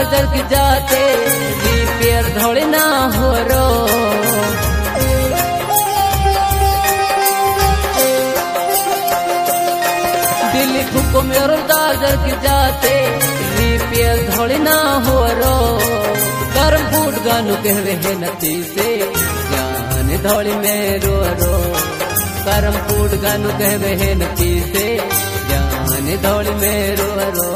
दादर की जाते रिपेयर धोड़ी ना हो रो। दिल्ली फुको मेरो दादर की जाते रिपेयर धोड़ी ना हो रो। गर्म फूट गानू कहवे है नती से जान धोड़ी मेरो रो। गर्म फूट गानू कहवे है नती से जान धोड़ी मेरो रो।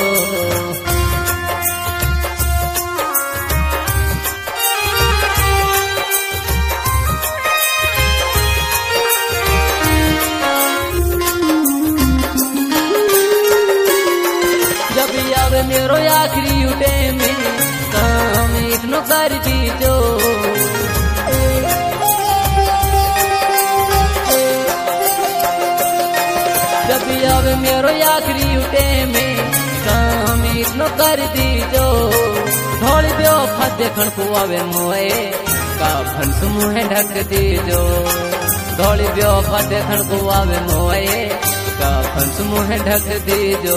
मेरो आखिरी उठे में काम इतनो कर दीजो। जब आवे मेरो आखिरी उठे में काम इतनो कर दीजो। ढोल ब्यो फते खण को आवे मोए का फन मुहे ढक दीजो। ढोल ब्यो फते खण को आवे मोए का फन मुहे ढक दीजो।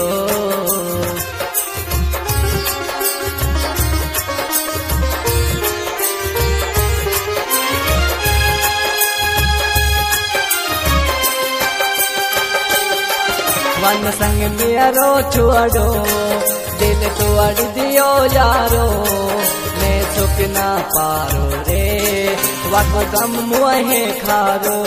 मन संग मेरो छुआडो दिल तोड़ दियो यारो। मैं सुख ना पारो रे वाको गम मुहे खारो।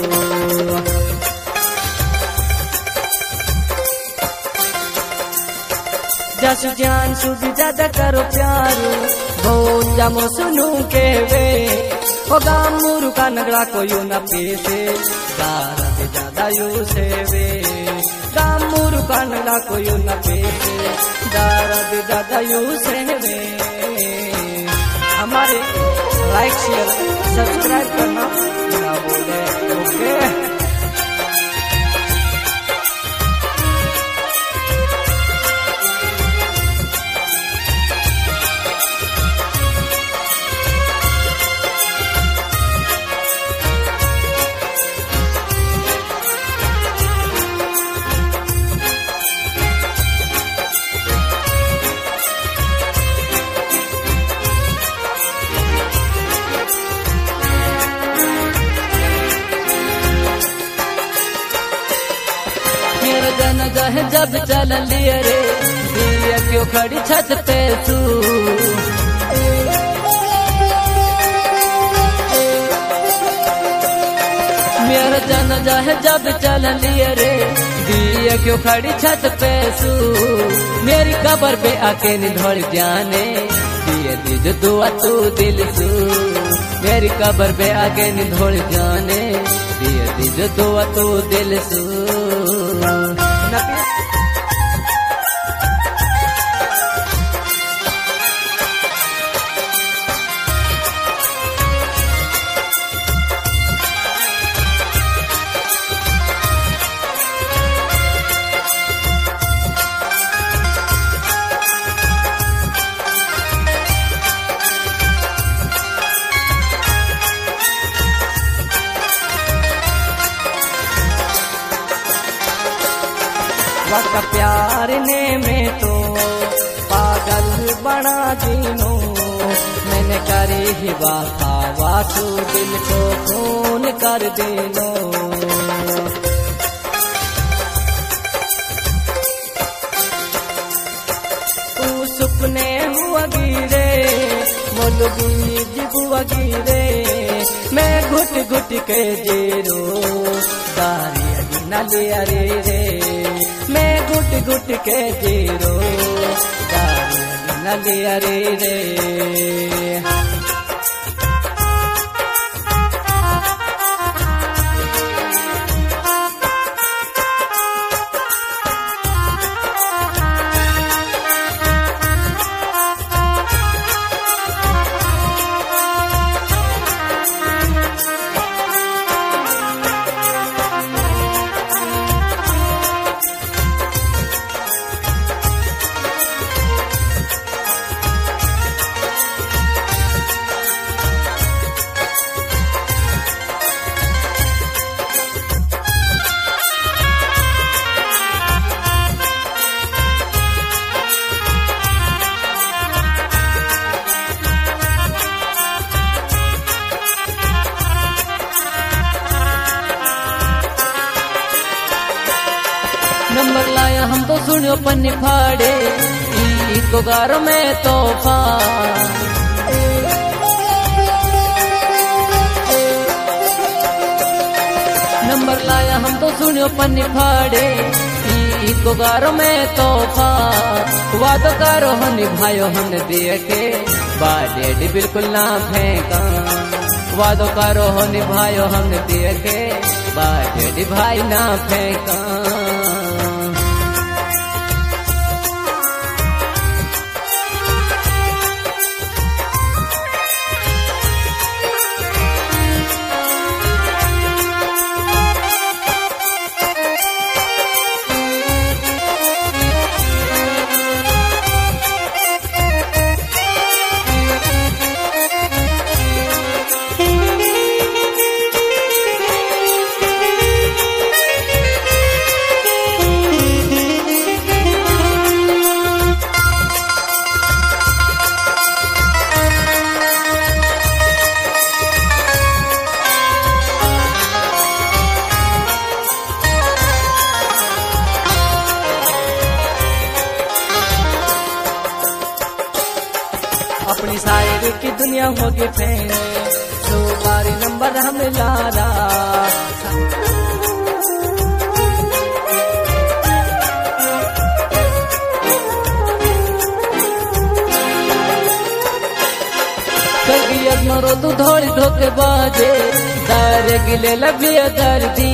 जस जान सुध ज्यादा करो प्यारो बहुत जमो सुनू के वे। ओ गाम मुरु का नगड़ा को यू न पेसे दारा दे ज्यादा यू से वे। गाम मुरु का नगड़ा को यू न पेसे दारा दे ज्यादा यू से वे। हमारे लाइक शेयर सब्सक्राइब करना ना भूले। ओके जन जह जब चल लिए रे दिया क्यों खड़ी छत पे तू। मेरा जन जह जब चल लिए रे दिया क्यों खड़ी छत पे तू। मेरी कब्र पे आके निधोड़ जाने दिए दीज दुआ तू दिल तू। मेरी कब्र पे आके निधोड़ जाने दिए दीज दुआ तू दिल तू। वक्त प्यार ने में तो पागल बना दीनो। मैंने करी ही वाफा वासु दिल को खून कर देनो। तू सुपने हुआ गिरे मोल बीज हुआ गिरे। मैं घुट घुट के जेरो दारी न लिया रे रे। मैं घुट घुट के जीरो दारू न लिया रे रे। नंबर लाया हम तो सुनियो पन्नी फाड़े इको गारो में तोहफा नंबर लाया हम तो सुनियो पन्नी फाड़े इको गारो में तोहफा वादो करो हो निभायो हमने दिए के बाडेडी बिल्कुल ना फेंका वादो करो हो निभायो हमने दिए के बाडेडी भाई ना फेंका अपनी शायरी की दुनिया होगी फैन सुपारी नंबर हम लारा मरो तू धोड़ी धोके बाजे दार गिले लबिया दर्दी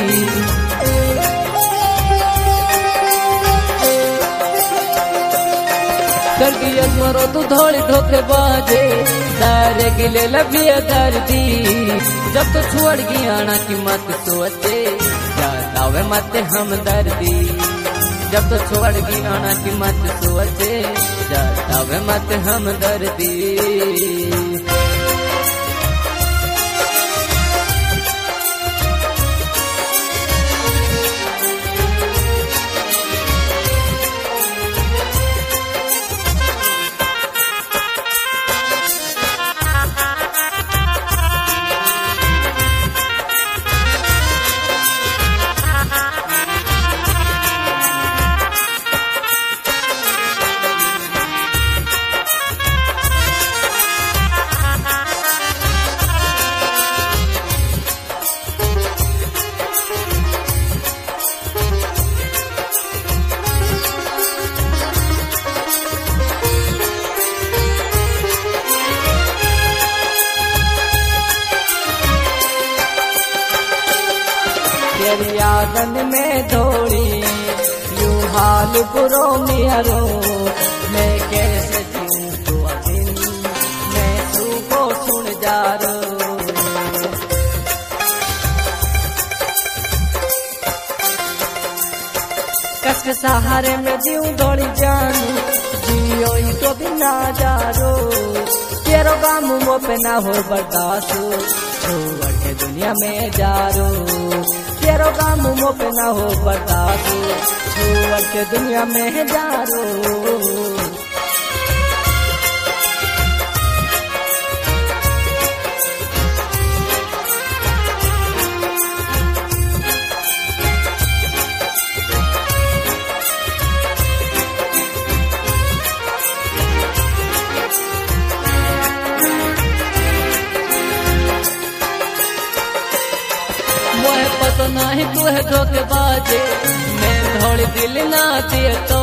मरो तू धोड़ी धोके बाजे दारे गिले लबिया दर्दी जब तो छोड़ गई आना की मत सोचे जातावे मत हम दर्दी जब तो छोड़ गई आना की मत सोचे जातावे मत हम दर्दी यादन में दौड़ी यूं हाल बुरो मियारो मैं कैसे जीऊं तो दिन मैं सुको सुन जा रो कस के सहारे में जीऊं दौड़ी जानू जियो ही तो बिना जा रो तेरो काम मुँह पे ना हो बर्दाश्त छोड़ के दुनिया में जा रो तेरो काम मुँह पे ना हो बर्दाश्त छोड़ के दुनिया में जा रो तो नहीं तू है धोखेबाजे मैं थोड़ी दिल ना दिए तो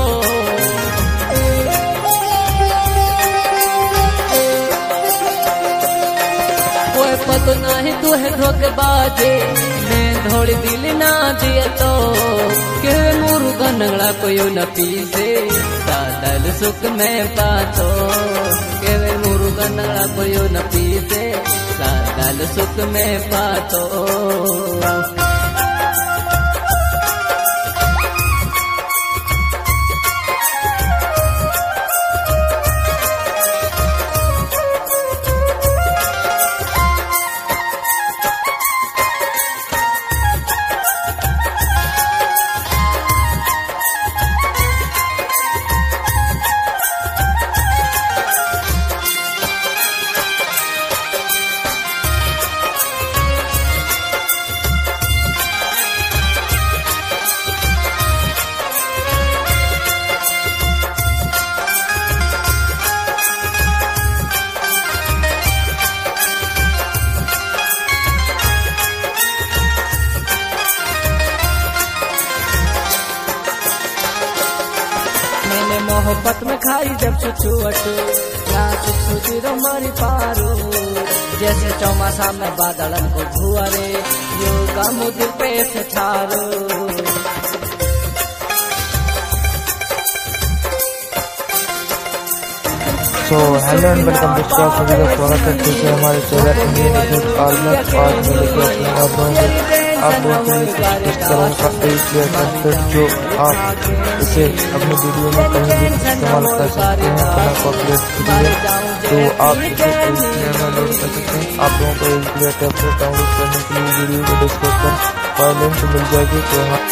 कोई पतो नहीं तू है धोखेबाजे मैं थोड़ी दिल ना दिए तो के मुर्गा नंगड़ा कोई न पीसे दादल सुख में पातो के मुर्गा नंगड़ा कोई न पीसे दादल सुख में पातो मोहब्बत में खाई जब छुछुअटू ना सुखी मरी पारू जैसे चौमासा में बादलन को भुअरे यो गम दिल पे से छारू। सो हेलो एंड वेलकम दोस्तों, आप सभी का स्वागत है फिर से हमारे चैनल इंडियन न्यूज़ आलमत। आज मैं लेके आते हैं आप लोगों के लिए इस तरह का एक कंटेंट जो आप इसे अपने वीडियो में कहीं भी इस्तेमाल कर सकते हैं बिना कॉपीराइट के लिए। तो आप इसे प्ले में लोड कर सकते हैं। आप लोगों को एक प्ले टैब से डाउनलोड करने के लिए वीडियो को डिस्क्रिप्शन पर लिंक मिल जाएगी। तो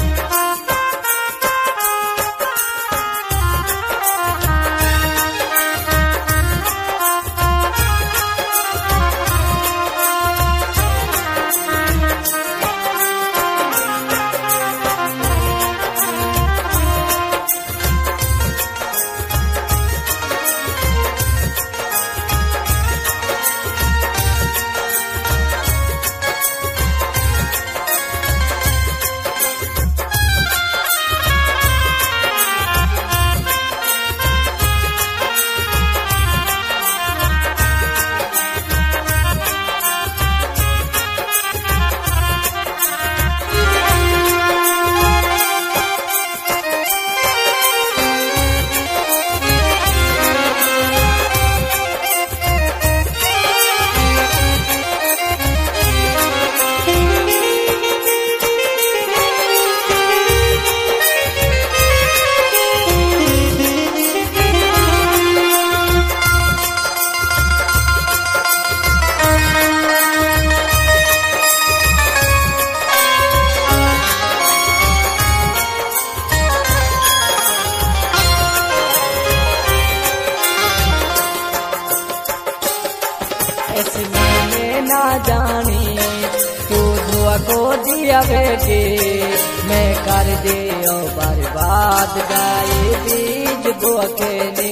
ऐसे मैंने ना जानी तू दुआ को दिया बेटे मैं कर दे बर्बाद गाए बीज बुआ के ने।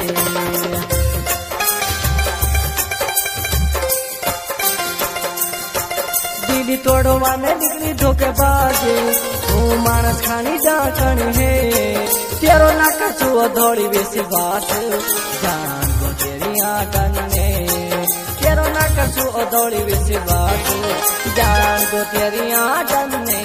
दीदी तोड़ो माने डिग्री धोखेबाज तू मानस खानी डाकनी है तेरो ना कछुआ दौड़ी बेसी बात जान गो तेरी आटने तेरो ना कछु दौड़ी बेसी बात जान गो तेरी आटने।